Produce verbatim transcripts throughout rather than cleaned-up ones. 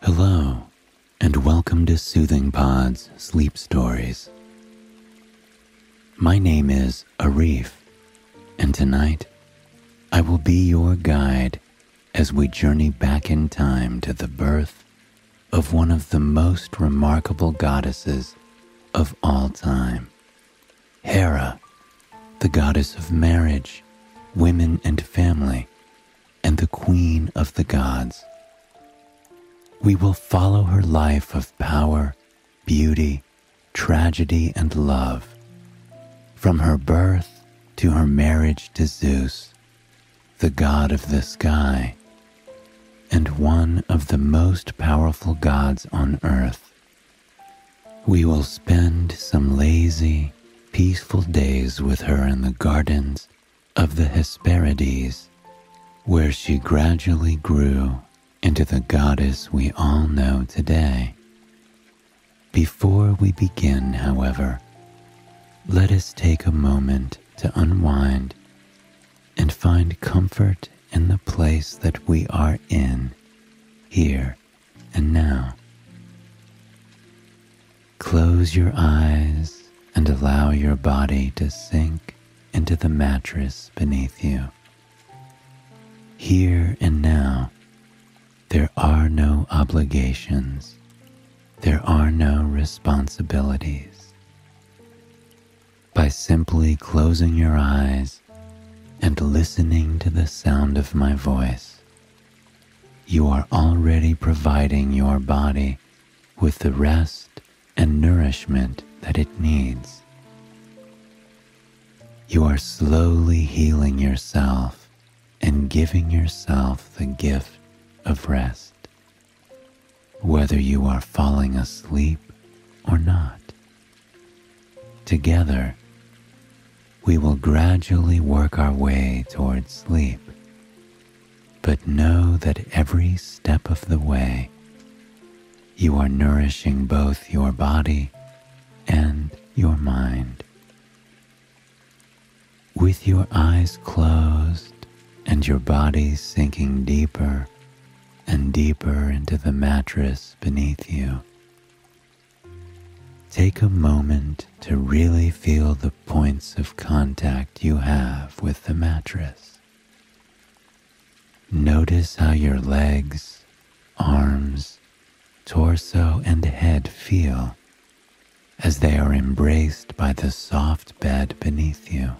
Hello, and welcome to Soothing Pod's Sleep Stories. My name is Arif, and tonight I will be your guide as we journey back in time to the birth of one of the most remarkable goddesses of all time, Hera, the goddess of marriage, women and family, and the queen of the gods. We will follow her life of power, beauty, tragedy, and love, from her birth to her marriage to Zeus, the god of the sky, and one of the most powerful gods on earth. We will spend some lazy, peaceful days with her in the gardens of the Hesperides, where she gradually grew into the goddess we all know today. Before we begin, however, let us take a moment to unwind and find comfort in the place that we are in, here and now. Close your eyes and allow your body to sink into the mattress beneath you. Here and now, there are no obligations. There are no responsibilities. By simply closing your eyes and listening to the sound of my voice, you are already providing your body with the rest and nourishment that it needs. You are slowly healing yourself and giving yourself the gift of rest, whether you are falling asleep or not. Together, we will gradually work our way towards sleep, but know that every step of the way, you are nourishing both your body and your mind. With your eyes closed and your body sinking deeper and deeper into the mattress beneath you, take a moment to really feel the points of contact you have with the mattress. Notice how your legs, arms, torso, and head feel as they are embraced by the soft bed beneath you.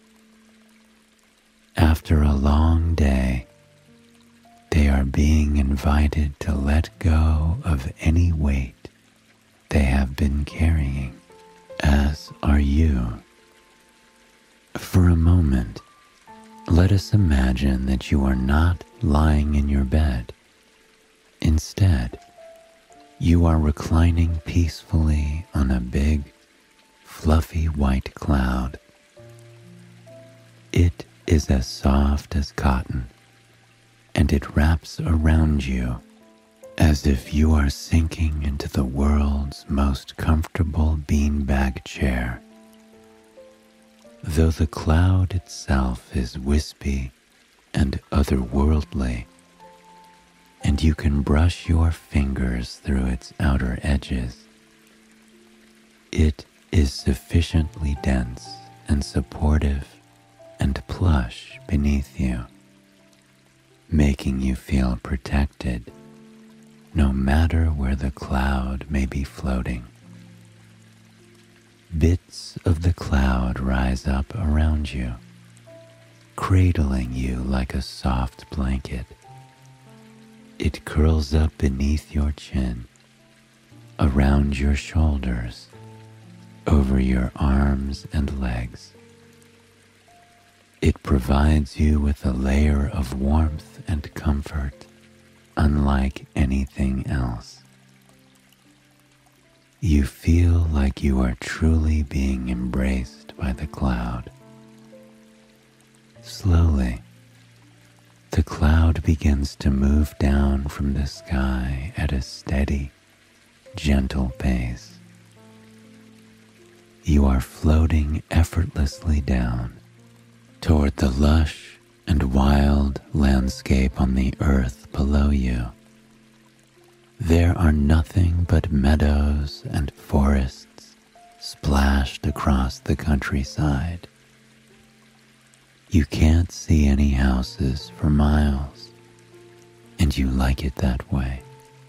After a long day, they are being invited to let go of any weight they have been carrying, as are you. For a moment, let us imagine that you are not lying in your bed. Instead, you are reclining peacefully on a big, fluffy white cloud. It is as soft as cotton, and it wraps around you as if you are sinking into the world's most comfortable beanbag chair. Though the cloud itself is wispy and otherworldly, and you can brush your fingers through its outer edges, it is sufficiently dense and supportive and plush beneath you, making you feel protected no matter where the cloud may be floating. Bits of the cloud rise up around you, cradling you like a soft blanket. It curls up beneath your chin, around your shoulders, over your arms and legs. It provides you with a layer of warmth and comfort unlike anything else. You feel like you are truly being embraced by the cloud. Slowly, the cloud begins to move down from the sky at a steady, gentle pace. You are floating effortlessly down toward the lush and wild landscape on the earth below you. There are nothing but meadows and forests splashed across the countryside. You can't see any houses for miles, and you like it that way.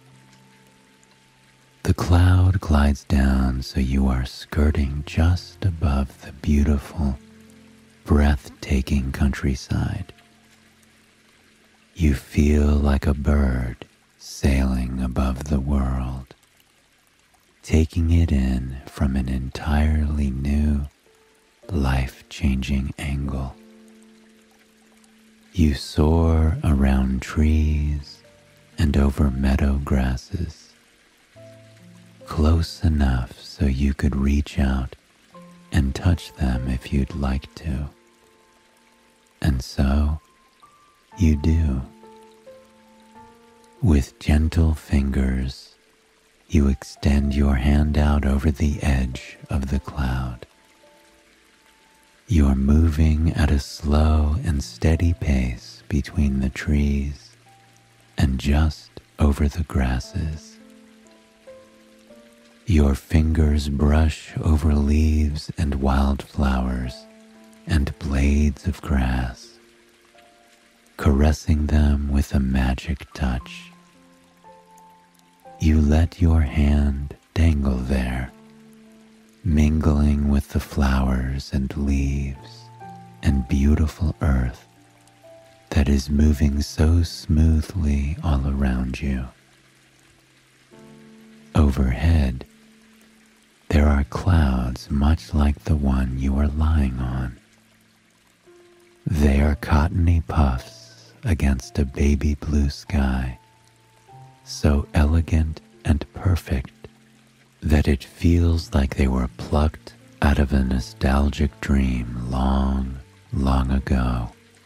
The cloud glides down so you are skirting just above the beautiful, breathtaking countryside. You feel like a bird sailing above the world, taking it in from an entirely new, life-changing angle. You soar around trees and over meadow grasses, close enough so you could reach out and touch them if you'd like to. And so, you do. With gentle fingers, you extend your hand out over the edge of the cloud. You're moving at a slow and steady pace between the trees and just over the grasses. Your fingers brush over leaves and wildflowers and blades of grass, caressing them with a magic touch. You let your hand dangle there, mingling with the flowers and leaves and beautiful earth that is moving so smoothly all around you. Overhead, there are clouds much like the one you are lying on. They are cottony puffs against a baby blue sky, so elegant and perfect that it feels like they were plucked out of a nostalgic dream long, long ago.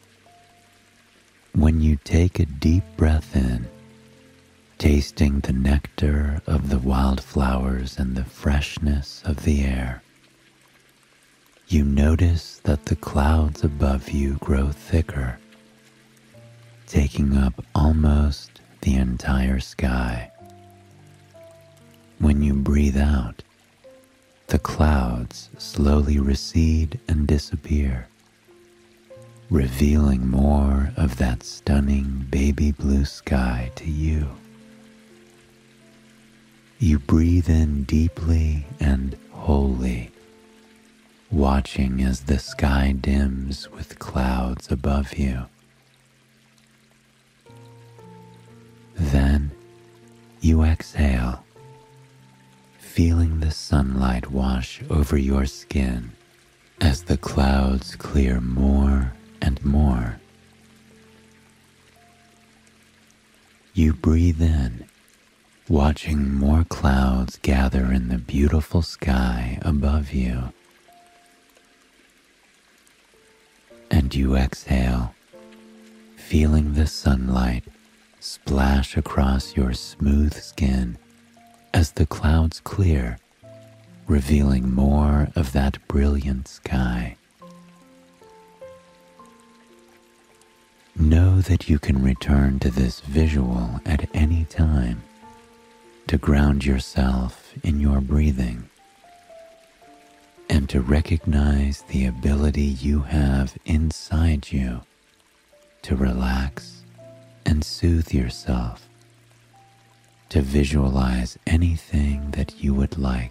When you take a deep breath in, tasting the nectar of the wildflowers and the freshness of the air, you notice that the clouds above you grow thicker, taking up almost the entire sky. When you breathe out, the clouds slowly recede and disappear, revealing more of that stunning baby blue sky to you. You breathe in deeply and wholly, watching as the sky dims with clouds above you. Then you exhale, feeling the sunlight wash over your skin as the clouds clear more and more. You breathe in, watching more clouds gather in the beautiful sky above you. And you exhale, feeling the sunlight splash across your smooth skin as the clouds clear, revealing more of that brilliant sky. Know that you can return to this visual at any time to ground yourself in your breathing and to recognize the ability you have inside you to relax and soothe yourself, to visualize anything that you would like.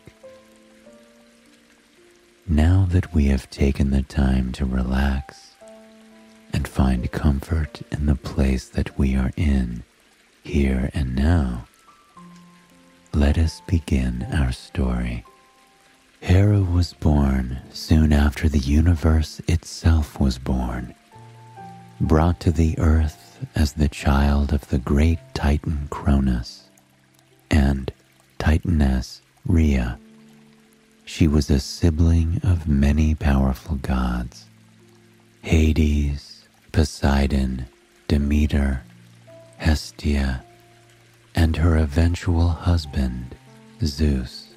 Now that we have taken the time to relax and find comfort in the place that we are in, here and now, let us begin our story. Hera was born soon after the universe itself was born, brought to the earth as the child of the great Titan Cronus and Titaness Rhea. She was a sibling of many powerful gods: Hades, Poseidon, Demeter, Hestia, and her eventual husband, Zeus.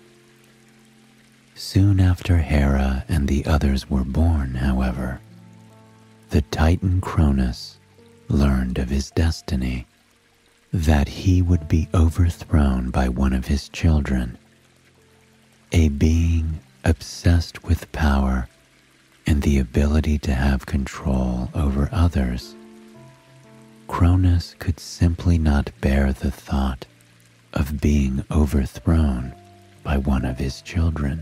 Soon after Hera and the others were born, however, the Titan Cronus learned of his destiny that he would be overthrown by one of his children, a being obsessed with power and the ability to have control over others. Cronus could simply not bear the thought of being overthrown by one of his children.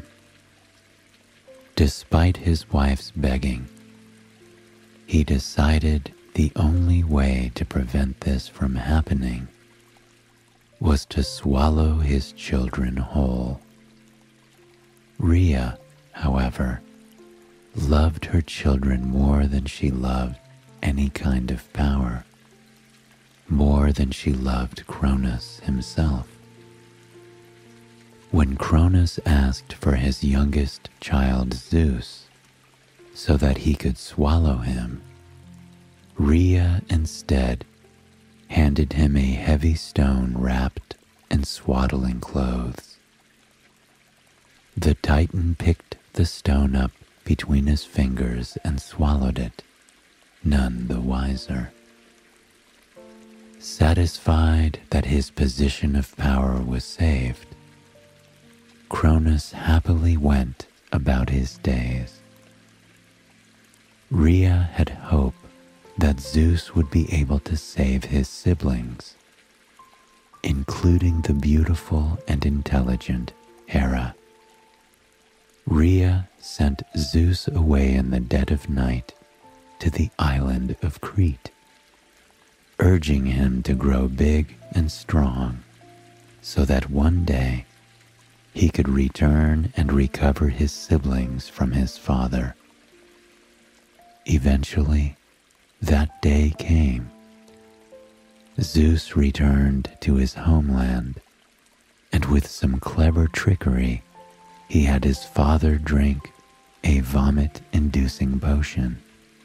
Despite his wife's begging, he decided the only way to prevent this from happening was to swallow his children whole. Rhea, however, loved her children more than she loved any kind of power, more than she loved Cronus himself. When Cronus asked for his youngest child Zeus so that he could swallow him, Rhea instead handed him a heavy stone wrapped in swaddling clothes. The Titan picked the stone up between his fingers and swallowed it, none the wiser. Satisfied that his position of power was saved, Cronus happily went about his days. Rhea had hope that Zeus would be able to save his siblings, including the beautiful and intelligent Hera. Rhea sent Zeus away in the dead of night to the island of Crete, urging him to grow big and strong so that one day he could return and recover his siblings from his father. Eventually, that day came. Zeus returned to his homeland, and with some clever trickery, he had his father drink a vomit-inducing potion.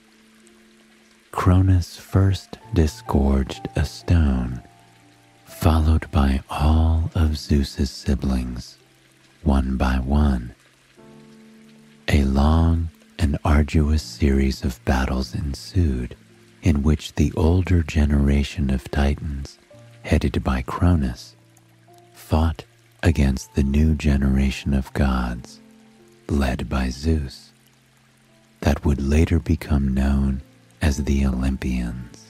Cronus first disgorged a stone, followed by all of Zeus's siblings, one by one. A long and arduous series of battles ensued, in which the older generation of Titans, headed by Cronus, fought against the new generation of gods, led by Zeus, that would later become known as the Olympians.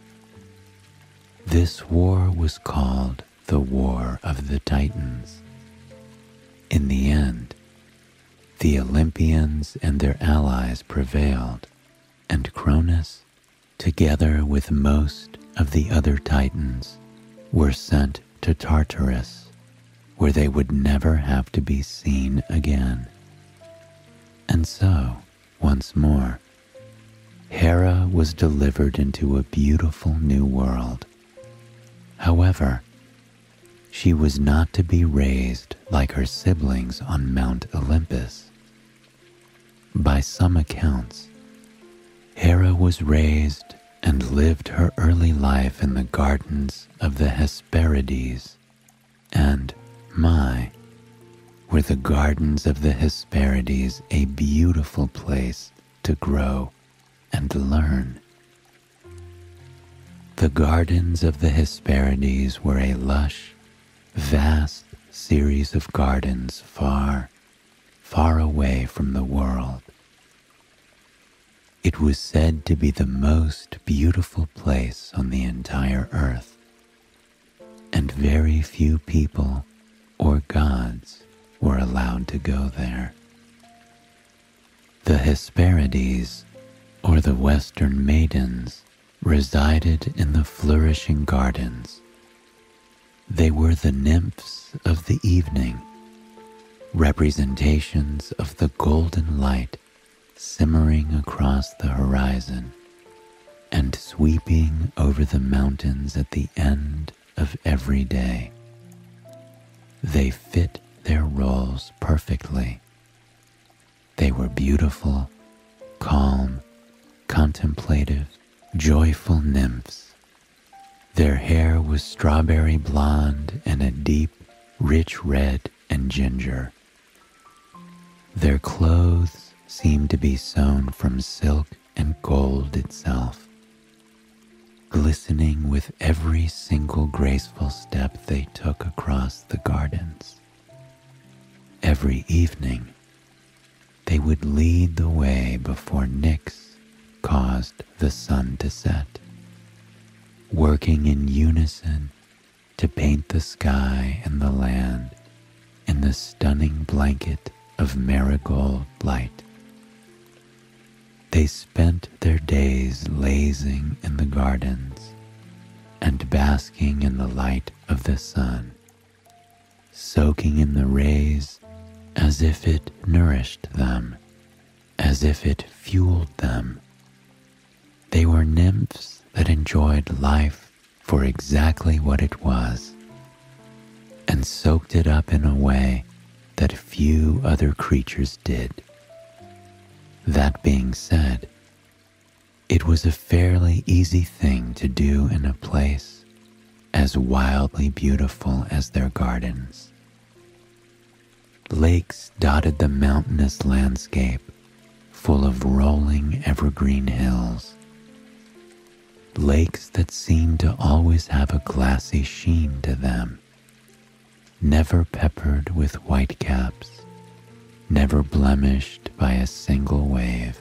This war was called the War of the Titans. In the end, the Olympians and their allies prevailed, and Cronus, together with most of the other Titans, were sent to Tartarus, where they would never have to be seen again. And so, once more, Hera was delivered into a beautiful new world. However, she was not to be raised like her siblings on Mount Olympus. By some accounts, Hera was raised and lived her early life in the gardens of the Hesperides, and my, were the gardens of the Hesperides a beautiful place to grow and learn. The gardens of the Hesperides were a lush, vast series of gardens far, far away from the world. It was said to be the most beautiful place on the entire earth, and very few people or gods were allowed to go there. The Hesperides, or the Western Maidens, resided in the flourishing gardens. They were the nymphs of the evening, representations of the golden light simmering across the horizon and sweeping over the mountains at the end of every day. They fit their roles perfectly. They were beautiful, calm, contemplative, joyful nymphs. Their hair was strawberry blonde and a deep, rich red and ginger. Their clothes seemed to be sewn from silk and gold itself. glistening with every single graceful step they took across the gardens. Every evening, they would lead the way before Nyx caused the sun to set, working in unison to paint the sky and the land in the stunning blanket of marigold light. They spent their days lazing in the gardens and basking in the light of the sun, soaking in the rays as if it nourished them, as if it fueled them. They were nymphs that enjoyed life for exactly what it was, and soaked it up in a way that few other creatures did. That being said, it was a fairly easy thing to do in a place as wildly beautiful as their gardens. Lakes dotted the mountainous landscape, full of rolling evergreen hills. Lakes that seemed to always have a glassy sheen to them, never peppered with whitecaps, never blemished by a single wave.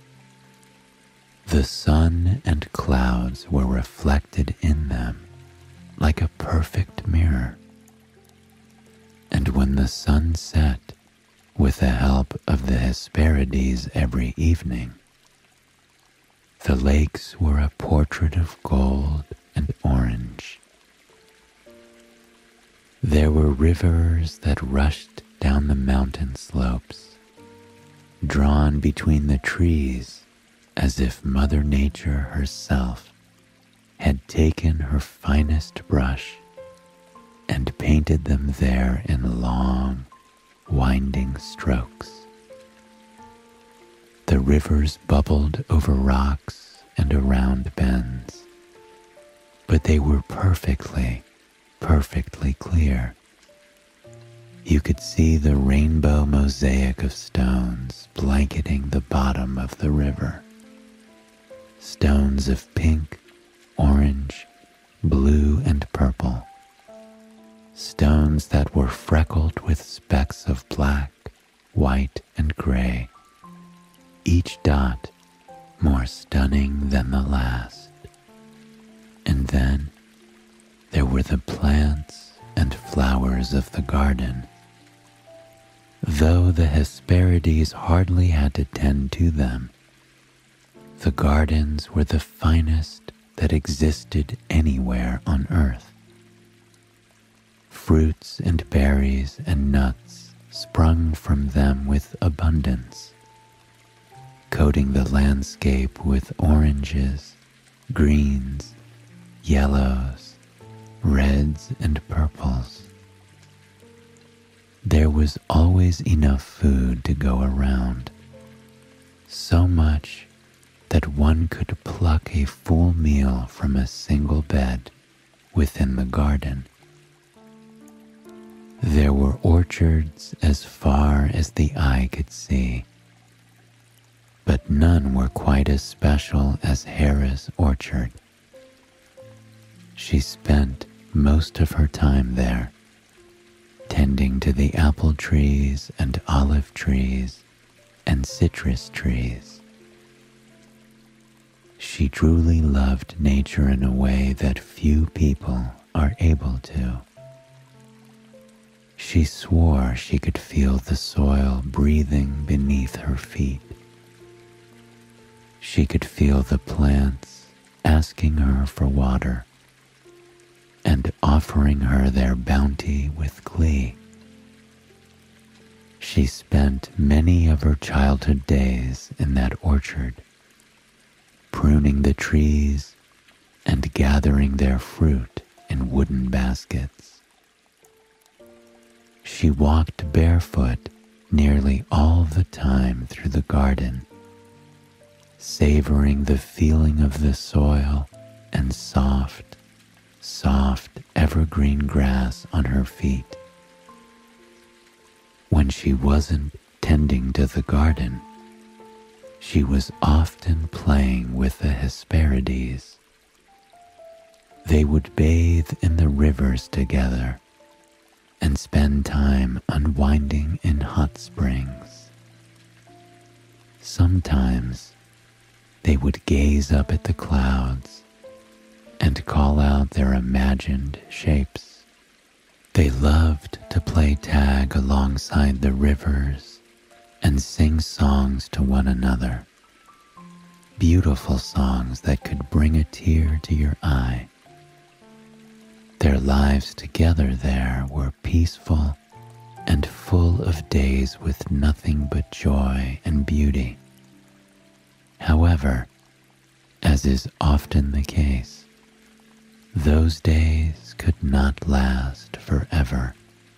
The sun and clouds were reflected in them like a perfect mirror. And when the sun set, with the help of the Hesperides every evening, the lakes were a portrait of gold and orange. There were rivers that rushed down the mountain slopes, drawn between the trees as if Mother Nature herself had taken her finest brush and painted them there in long, winding strokes. The rivers bubbled over rocks and around bends, but they were perfectly, perfectly clear. You could see the rainbow mosaic of stones blanketing the bottom of the river. Stones of pink, orange, blue, and purple. Stones that were freckled with specks of black, white, and gray, each dot more stunning than the last. And then there were the plants and flowers of the garden. Though the Hesperides hardly had to tend to them, the gardens were the finest that existed anywhere on earth. Fruits and berries and nuts sprung from them with abundance, coating the landscape with oranges, greens, yellows, reds, and purples. There was always enough food to go around, so much that one could pluck a full meal from a single bed within the garden. There were orchards as far as the eye could see, but none were quite as special as Hera's orchard. She spent most of her time there, tending to the apple trees and olive trees and citrus trees. She truly loved nature in a way that few people are able to. She swore she could feel the soil breathing beneath her feet. She could feel the plants asking her for water and offering her their bounty with glee. She spent many of her childhood days in that orchard, pruning the trees and gathering their fruit in wooden baskets. She walked barefoot nearly all the time through the garden, savoring the feeling of the soil and soft, soft evergreen grass on her feet. When she wasn't tending to the garden, she was often playing with the Hesperides, They would bathe in the rivers together and spend time unwinding in hot springs. Sometimes they would gaze up at the clouds and call out their imagined shapes. They loved to play tag alongside the rivers and sing songs to one another, beautiful songs that could bring a tear to your eye. Their lives together there were peaceful and full of days with nothing but joy and beauty. However, as is often the case, those days could not last forever.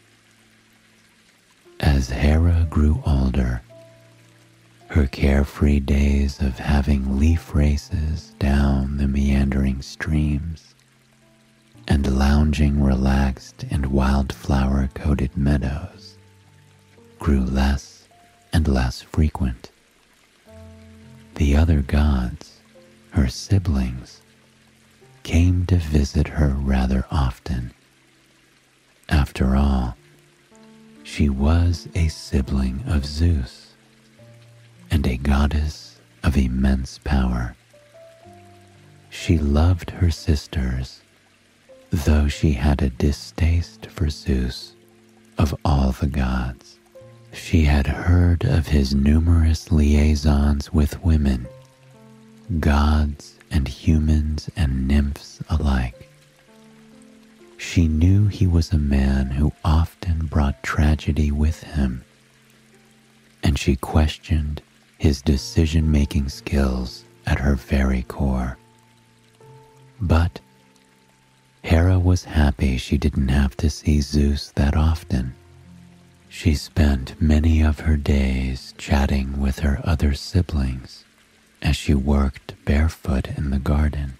As Hera grew older, her carefree days of having leaf races down the meandering streams and lounging relaxed in wildflower-coated meadows grew less and less frequent. The other gods, her siblings, came to visit her rather often. After all, she was a sibling of Zeus and a goddess of immense power. She loved her sisters, though she had a distaste for Zeus of all the gods. She had heard of his numerous liaisons with women, gods and humans and nymphs alike. She knew he was a man who often brought tragedy with him, and she questioned his decision-making skills at her very core. But Hera was happy she didn't have to see Zeus that often. She spent many of her days chatting with her other siblings as she worked barefoot in the garden.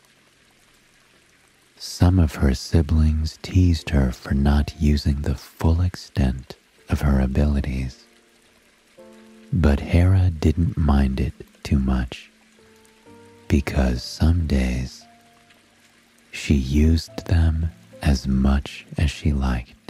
Some of her siblings teased her for not using the full extent of her abilities, but Hera didn't mind it too much, because some days she used them as much as she liked.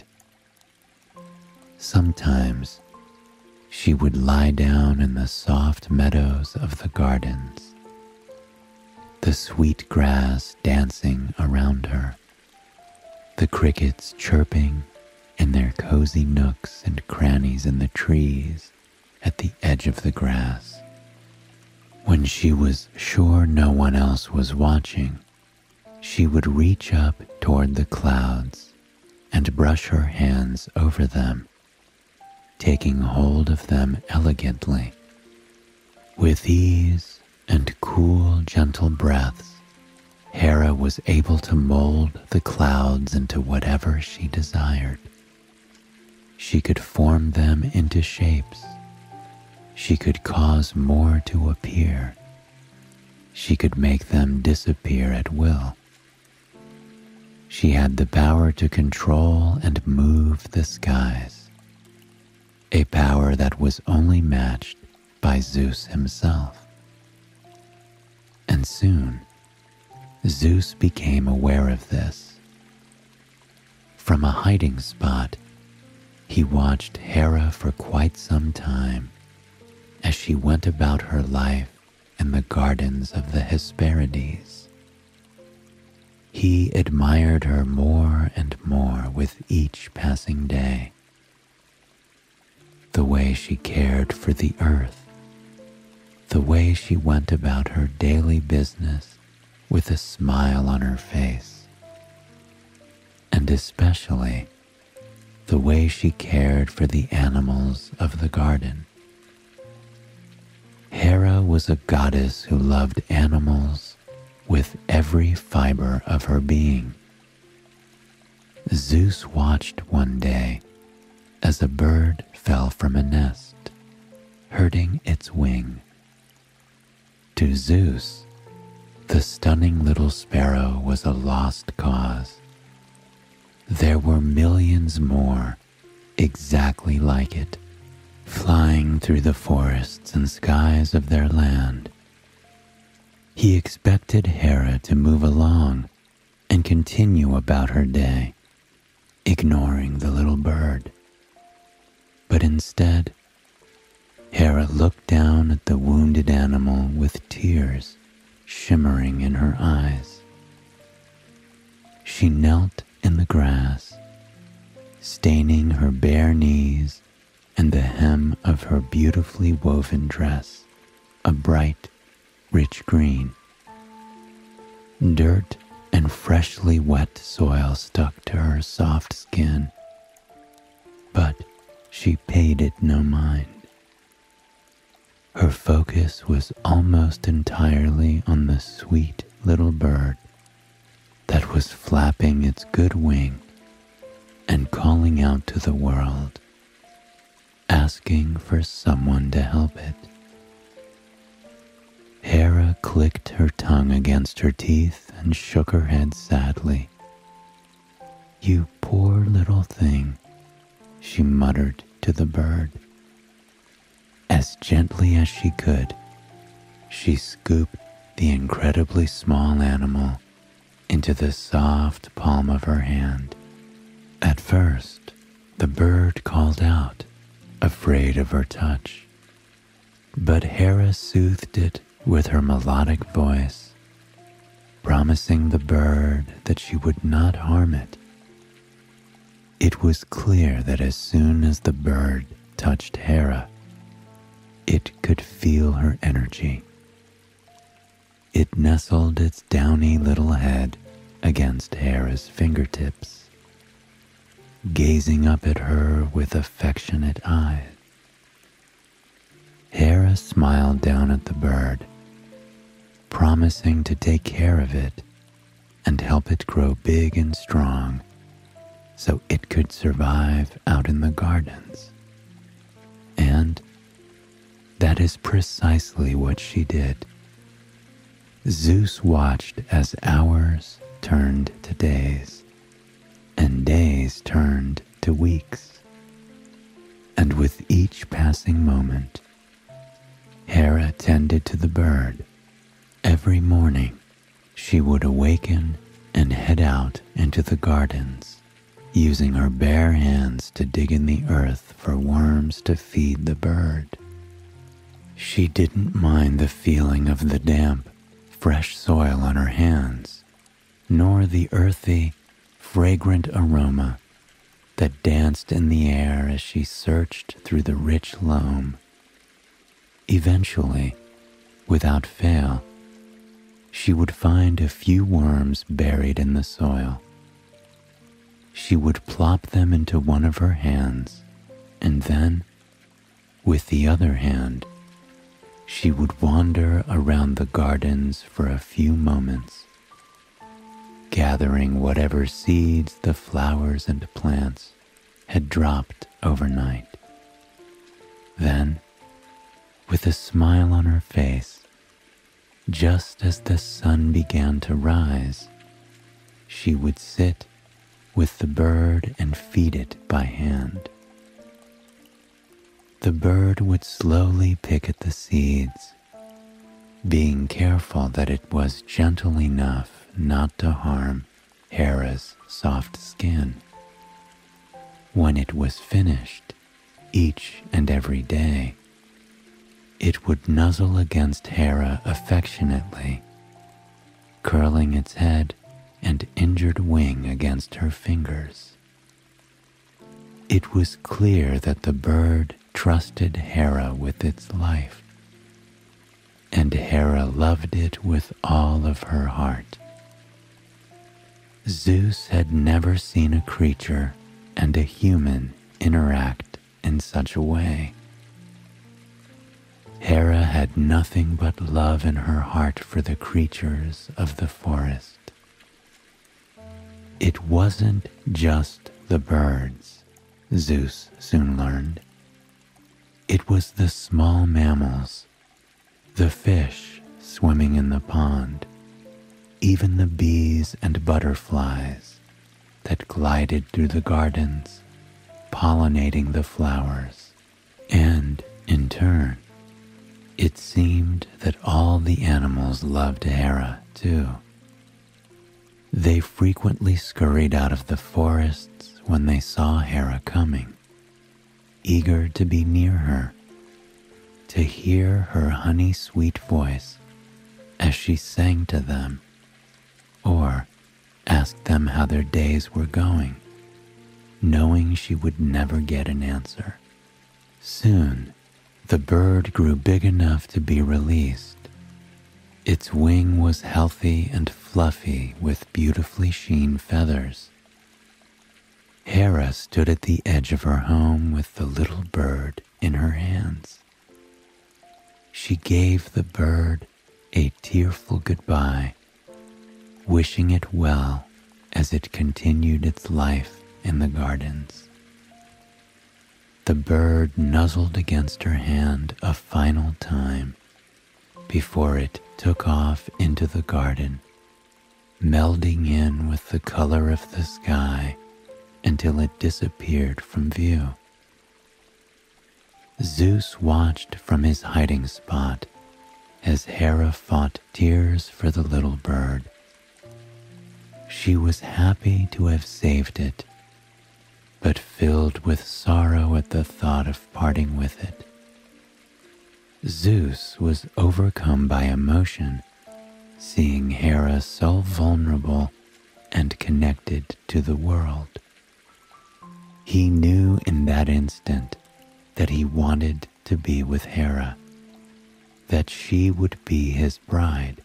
Sometimes she would lie down in the soft meadows of the gardens, the sweet grass dancing around her, the crickets chirping in their cozy nooks and crannies in the trees at the edge of the grass. When she was sure no one else was watching, she would reach up toward the clouds and brush her hands over them, taking hold of them elegantly. With ease and cool, gentle breaths, Hera was able to mold the clouds into whatever she desired. She could form them into shapes. She could cause more to appear. She could make them disappear at will. She had the power to control and move the skies, a power that was only matched by Zeus himself. And soon, Zeus became aware of this. From a hiding spot, he watched Hera for quite some time as she went about her life in the gardens of the Hesperides. He admired her more and more with each passing day. The way she cared for the earth, the way she went about her daily business with a smile on her face, and especially the way she cared for the animals of the garden. Hera was a goddess who loved animals with every fiber of her being. Zeus watched one day as a bird fell from a nest, hurting its wing. To Zeus, the stunning little sparrow was a lost cause. There were millions more exactly like it, flying through the forests and skies of their land. He expected Hera to move along and continue about her day, ignoring the little bird. But instead, Hera looked down at the wounded animal with tears shimmering in her eyes. She knelt in the grass, staining her bare knees and the hem of her beautifully woven dress a bright, rich green. Dirt and freshly wet soil stuck to her soft skin, but she paid it no mind. Her focus was almost entirely on the sweet little bird that was flapping its good wing and calling out to the world, asking for someone to help it. Hera clicked her tongue against her teeth and shook her head sadly. "You poor little thing," she muttered to the bird. As gently as she could, she scooped the incredibly small animal into the soft palm of her hand. At first, the bird called out, afraid of her touch, but Hera soothed it with her melodic voice, promising the bird that she would not harm it. It was clear that as soon as the bird touched Hera, it could feel her energy. It nestled its downy little head against Hera's fingertips, gazing up at her with affectionate eyes. Hera smiled down at the bird, promising to take care of it and help it grow big and strong so it could survive out in the gardens. And that is precisely what she did. Zeus watched as hours turned to days, and days turned to weeks. And with each passing moment, Hera tended to the bird. Every morning, she would awaken and head out into the gardens, using her bare hands to dig in the earth for worms to feed the bird. She didn't mind the feeling of the damp, fresh soil on her hands, nor the earthy, fragrant aroma that danced in the air as she searched through the rich loam. Eventually, without fail, she would find a few worms buried in the soil. She would plop them into one of her hands, and then, with the other hand, she would wander around the gardens for a few moments, gathering whatever seeds the flowers and plants had dropped overnight. Then, with a smile on her face, just as the sun began to rise, she would sit with the bird and feed it by hand. The bird would slowly pick at the seeds, being careful that it was gentle enough not to harm Hera's soft skin. When it was finished, each and every day, it would nuzzle against Hera affectionately, curling its head and injured wing against her fingers. It was clear that the bird trusted Hera with its life, and Hera loved it with all of her heart. Zeus had never seen a creature and a human interact in such a way. Hera had nothing but love in her heart for the creatures of the forest. It wasn't just the birds, Zeus soon learned. It was the small mammals, the fish swimming in the pond, even the bees and butterflies that glided through the gardens, pollinating the flowers. And, in turn, it seemed that all the animals loved Hera, too. They frequently scurried out of the forests when they saw Hera coming, eager to be near her, to hear her honey-sweet voice as she sang to them, or asked them how their days were going, knowing she would never get an answer. Soon, the bird grew big enough to be released. Its wing was healthy and fluffy with beautifully sheen feathers. Hera stood at the edge of her home with the little bird in her hands. She gave the bird a tearful goodbye, wishing it well as it continued its life in the gardens. The bird nuzzled against her hand a final time before it took off into the garden, melding in with the color of the sky until it disappeared from view. Zeus watched from his hiding spot as Hera fought tears for the little bird. She was happy to have saved it, but filled with sorrow at the thought of parting with it. Zeus was overcome by emotion, seeing Hera so vulnerable and connected to the world. He knew in that instant that he wanted to be with Hera, that she would be his bride.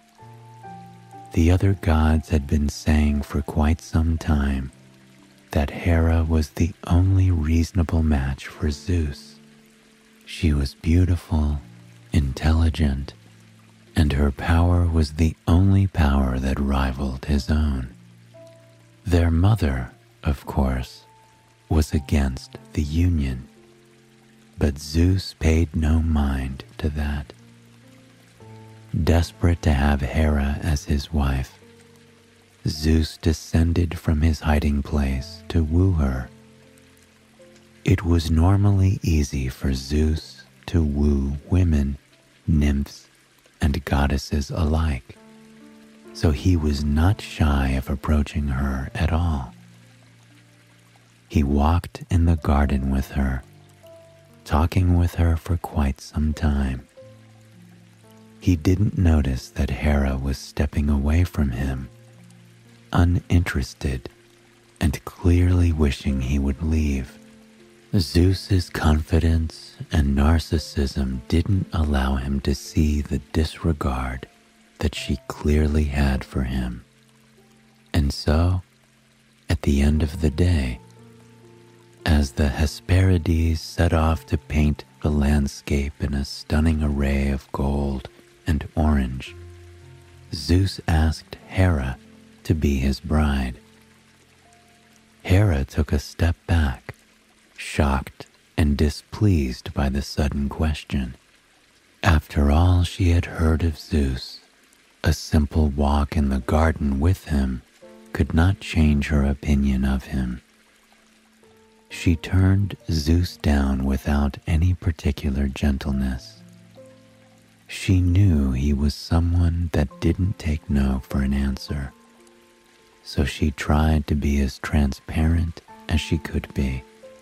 The other gods had been saying for quite some time that Hera was the only reasonable match for Zeus. She was beautiful, intelligent, and her power was the only power that rivaled his own. Their mother, of course, was against the union, but Zeus paid no mind to that. Desperate to have Hera as his wife, Zeus descended from his hiding place to woo her. It was normally easy for Zeus to woo women, nymphs, and goddesses alike, so he was not shy of approaching her at all. He walked in the garden with her, talking with her for quite some time. He didn't notice that Hera was stepping away from him, uninterested and clearly wishing he would leave. Zeus's confidence and narcissism didn't allow him to see the disregard that she clearly had for him. And so, at the end of the day, as the Hesperides set off to paint the landscape in a stunning array of gold and orange, Zeus asked Hera to be his bride. Hera took a step back, shocked and displeased by the sudden question. After all she had heard of Zeus, a simple walk in the garden with him could not change her opinion of him. She turned Zeus down without any particular gentleness. She knew he was someone that didn't take no for an answer, so she tried to be as transparent as she could be.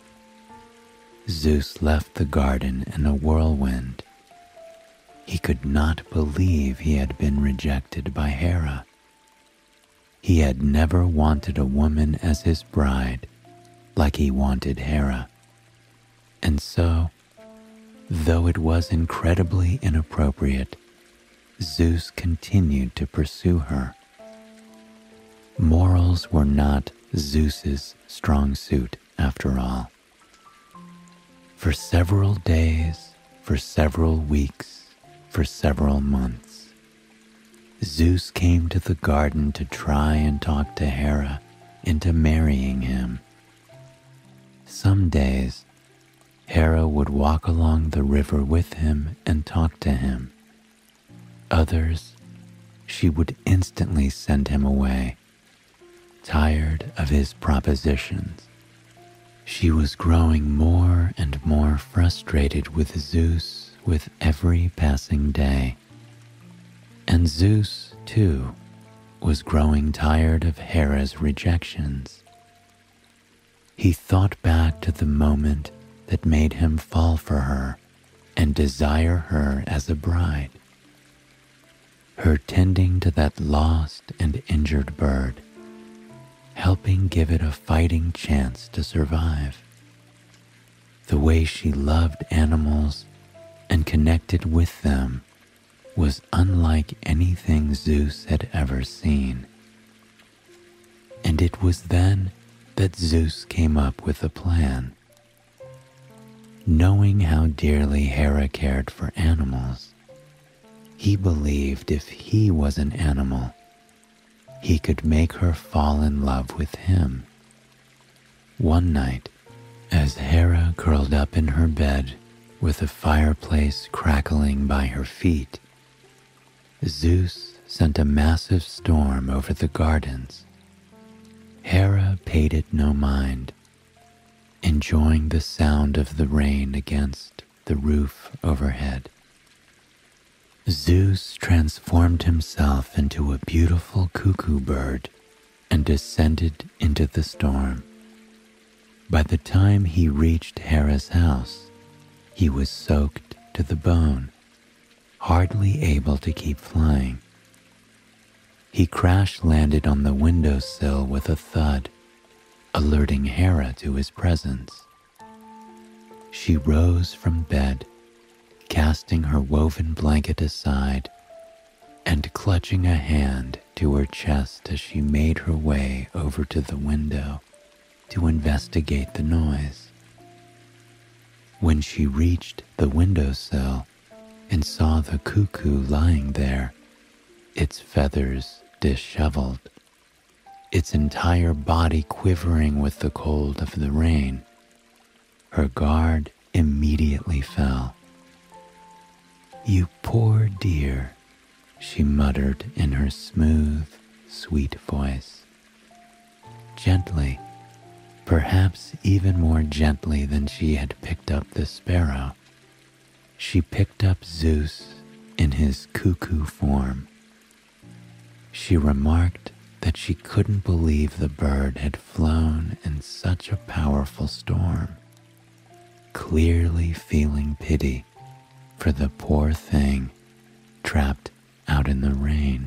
Zeus left the garden in a whirlwind. He could not believe he had been rejected by Hera. He had never wanted a woman as his bride like he wanted Hera. And so, though it was incredibly inappropriate, Zeus continued to pursue her. Morals were not Zeus's strong suit, after all. For several days, for several weeks, for several months, Zeus came to the garden to try and talk to Hera into marrying him. Some days, Hera would walk along the river with him and talk to him. Others, she would instantly send him away, tired of his propositions. She was growing more and more frustrated with Zeus with every passing day. And Zeus, too, was growing tired of Hera's rejections. He thought back to the moment that made him fall for her and desire her as a bride. Her tending to that lost and injured bird, helping give it a fighting chance to survive. The way she loved animals and connected with them was unlike anything Zeus had ever seen. And it was then that Zeus came up with a plan. Knowing how dearly Hera cared for animals, he believed if he was an animal, he could make her fall in love with him. One night, as Hera curled up in her bed with a fireplace crackling by her feet, Zeus sent a massive storm over the gardens. Hera paid it no mind, enjoying the sound of the rain against the roof overhead. Zeus transformed himself into a beautiful cuckoo bird and descended into the storm. By the time he reached Hera's house, he was soaked to the bone, hardly able to keep flying. He crash-landed on the windowsill with a thud, alerting Hera to his presence. She rose from bed, casting her woven blanket aside and clutching a hand to her chest as she made her way over to the window to investigate the noise. When she reached the windowsill and saw the cuckoo lying there, its feathers disheveled, its entire body quivering with the cold of the rain, her guard immediately fell. "You poor dear," she muttered in her smooth, sweet voice. Gently, perhaps even more gently than she had picked up the sparrow, she picked up Zeus in his cuckoo form. She remarked that she couldn't believe the bird had flown in such a powerful storm, clearly feeling pity for the poor thing trapped out in the rain.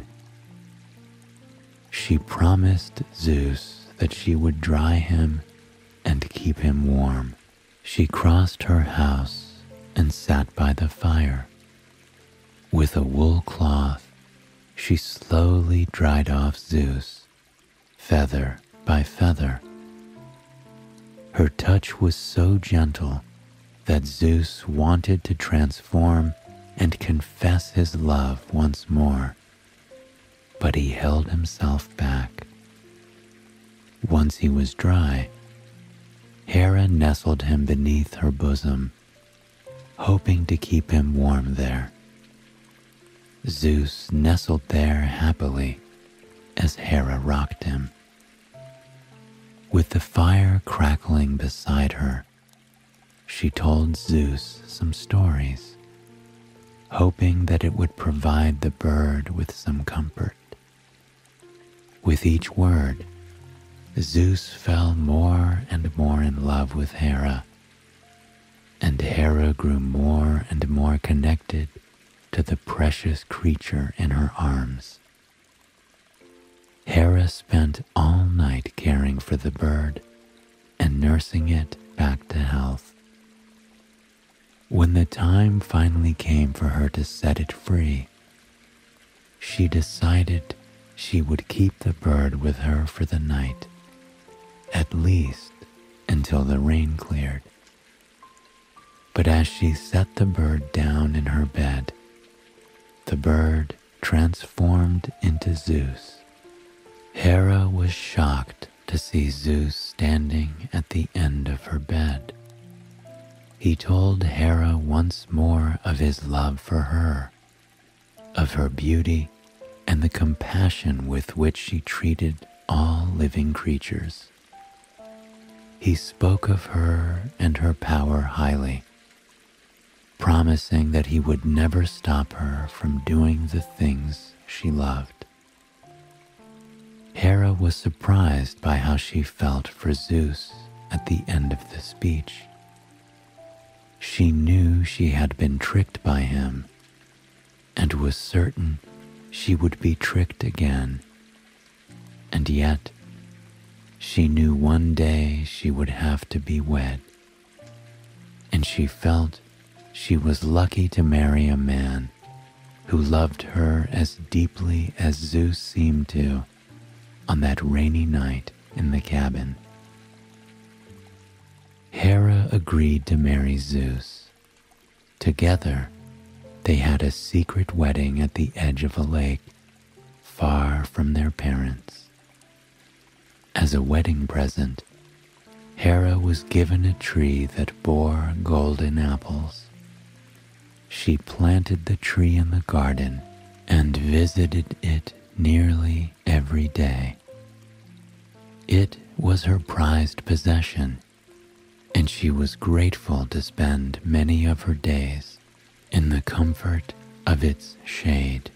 She promised Zeus that she would dry him and keep him warm. She crossed her house and sat by the fire. With a wool cloth, she slowly dried off Zeus, feather by feather. Her touch was so gentle that Zeus wanted to transform and confess his love once more, but he held himself back. Once he was dry, Hera nestled him beneath her bosom, hoping to keep him warm there. Zeus nestled there happily as Hera rocked him. With the fire crackling beside her, she told Zeus some stories, hoping that it would provide the bird with some comfort. With each word, Zeus fell more and more in love with Hera, and Hera grew more and more connected to the precious creature in her arms. Hera spent all night caring for the bird and nursing it back to health. When the time finally came for her to set it free, she decided she would keep the bird with her for the night, at least until the rain cleared. But as she set the bird down in her bed, the bird transformed into Zeus. Hera was shocked to see Zeus standing at the end of her bed. He told Hera once more of his love for her, of her beauty and the compassion with which she treated all living creatures. He spoke of her and her power highly, promising that he would never stop her from doing the things she loved. Hera was surprised by how she felt for Zeus at the end of the speech. She knew she had been tricked by him and was certain she would be tricked again. And yet, she knew one day she would have to be wed, and she felt she was lucky to marry a man who loved her as deeply as Zeus seemed to on that rainy night in the cabin. Hera agreed to marry Zeus. Together, they had a secret wedding at the edge of a lake, far from their parents. As a wedding present, Hera was given a tree that bore golden apples. She planted the tree in the garden and visited it nearly every day. It was her prized possession, and she was grateful to spend many of her days in the comfort of its shade.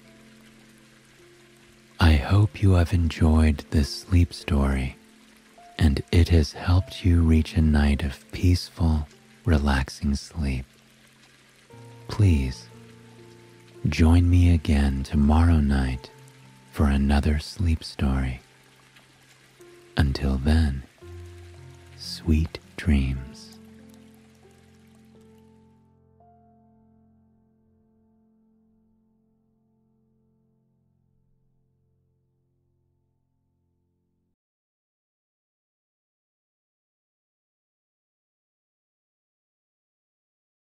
I hope you have enjoyed this sleep story, and it has helped you reach a night of peaceful, relaxing sleep. Please, join me again tomorrow night for another sleep story. Until then, sweet dreams.